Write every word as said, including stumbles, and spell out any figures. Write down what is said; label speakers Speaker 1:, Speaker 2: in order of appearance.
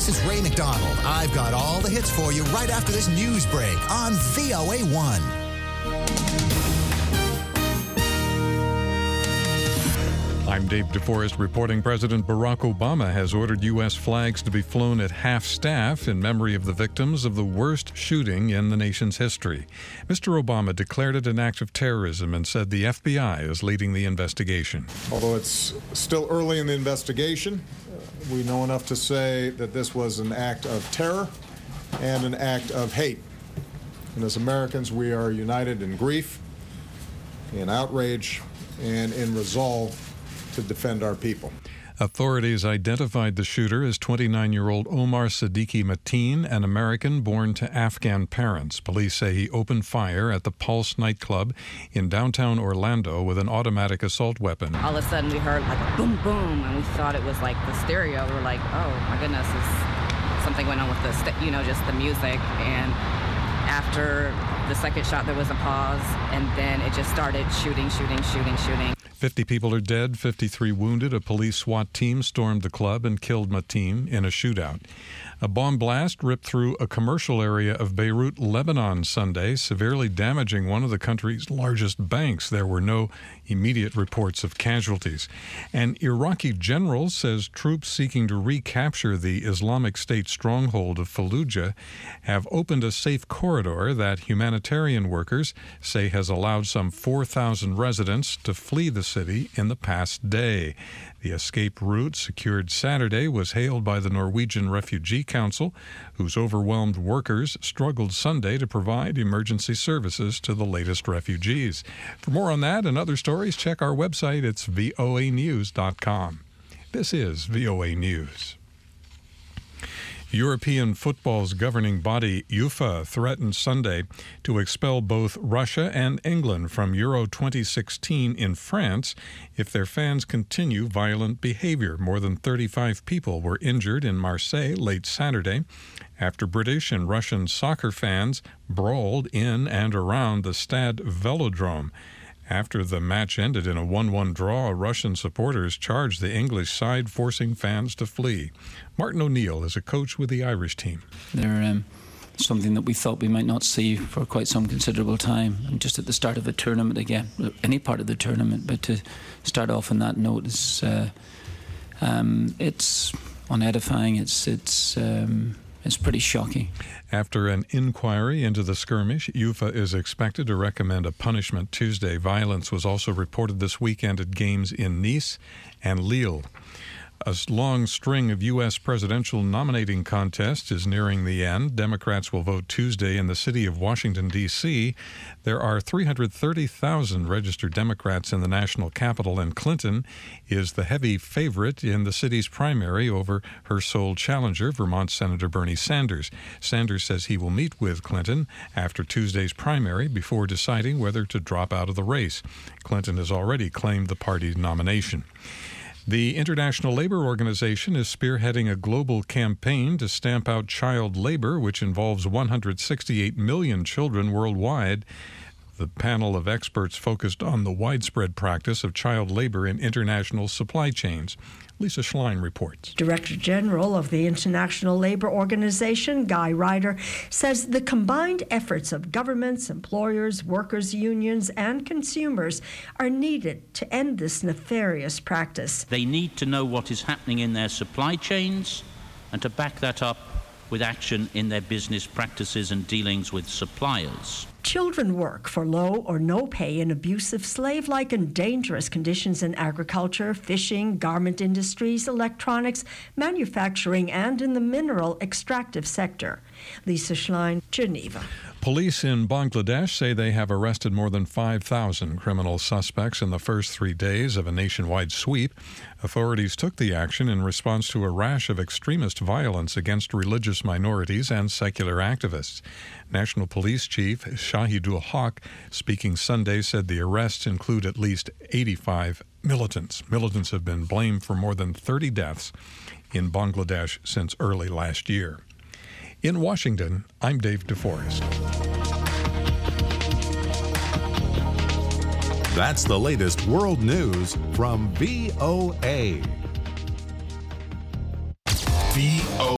Speaker 1: This is Ray McDonald. I've got all the hits for you right after this news break on V O A one.
Speaker 2: I'm Dave DeForest reporting President Barack Obama has ordered U S flags to be flown at half-staff in memory of the victims of the worst shooting in the nation's history. Mister Obama declared it an act of terrorism and said the F B I is leading the investigation.
Speaker 3: Although it's still early in the investigation, we know enough to say that this was an act of terror and an act of hate. And as Americans, we are united in grief, in outrage, and in resolve to defend our people.
Speaker 2: Authorities identified the shooter as twenty-nine-year-old Omar Siddiqui Mateen, an American born to Afghan parents. Police say he opened fire at the Pulse nightclub in downtown Orlando with an automatic assault weapon.
Speaker 4: All of a sudden we heard like a boom, boom, and we thought it was like the stereo. We were like, oh my goodness, is something went on with the, st- you know, just the music. And after the second shot, there was a pause, and then it just started shooting, shooting, shooting, shooting.
Speaker 2: fifty people are dead, fifty-three wounded. A police SWAT team stormed the club and killed Mateen in a shootout. A bomb blast ripped through a commercial area of Beirut, Lebanon Sunday, severely damaging one of the country's largest banks. There were no immediate reports of casualties. An Iraqi general says troops seeking to recapture the Islamic State stronghold of Fallujah have opened a safe corridor that humanitarian workers say has allowed some four thousand residents to flee the city in the past day. The escape route, secured Saturday, was hailed by the Norwegian Refugee Council, whose overwhelmed workers struggled Sunday to provide emergency services to the latest refugees. For more on that and other stories, check our website. It's V O A news dot com. This is V O A News. European football's governing body, UEFA, threatened Sunday to expel both Russia and England from Euro twenty sixteen in France if their fans continue violent behavior. More than thirty-five people were injured in Marseille late Saturday after British and Russian soccer fans brawled in and around the Stade Velodrome. After the match ended in a one one draw, Russian supporters charged the English side, forcing fans to flee. Martin O'Neill is a coach with the Irish team.
Speaker 5: They're um, something that we thought we might not see for quite some considerable time. And just at the start of a tournament again, any part of the tournament, but to start off on that note is uh, um, it's unedifying. It's it's um, it's pretty shocking.
Speaker 2: After an inquiry into the skirmish, UEFA is expected to recommend a punishment Tuesday. Violence was also reported this weekend at games in Nice and Lille. A long string of U S presidential nominating contests is nearing the end. Democrats will vote Tuesday in the city of Washington, D C There are three hundred thirty thousand registered Democrats in the national capital, and Clinton is the heavy favorite in the city's primary over her sole challenger, Vermont Senator Bernie Sanders. Sanders says he will meet with Clinton after Tuesday's primary before deciding whether to drop out of the race. Clinton has already claimed the party's nomination. The International Labor Organization is spearheading a global campaign to stamp out child labor, which involves one hundred sixty-eight million children worldwide. The panel of experts focused on the widespread practice of child labor in international supply chains. Lisa Schlein reports.
Speaker 6: Director General of the International Labor Organization, Guy Ryder, says the combined efforts of governments, employers, workers' unions, and consumers are needed to end this nefarious practice.
Speaker 7: They need to know what is happening in their supply chains and to back that up with action in their business practices and dealings with suppliers.
Speaker 6: Children work for low or no pay in abusive, slave-like and dangerous conditions in agriculture, fishing, garment industries, electronics, manufacturing, and in the mineral extractive sector. Lisa Schlein, Geneva.
Speaker 2: Police in Bangladesh say they have arrested more than five thousand criminal suspects in the first three days of a nationwide sweep. Authorities took the action in response to a rash of extremist violence against religious minorities and secular activists. National Police Chief Shahidul Haq, speaking Sunday, said the arrests include at least eighty-five militants. Militants have been blamed for more than thirty deaths in Bangladesh since early last year. In Washington, I'm Dave DeForest.
Speaker 8: That's the latest world news from V O A. V O A.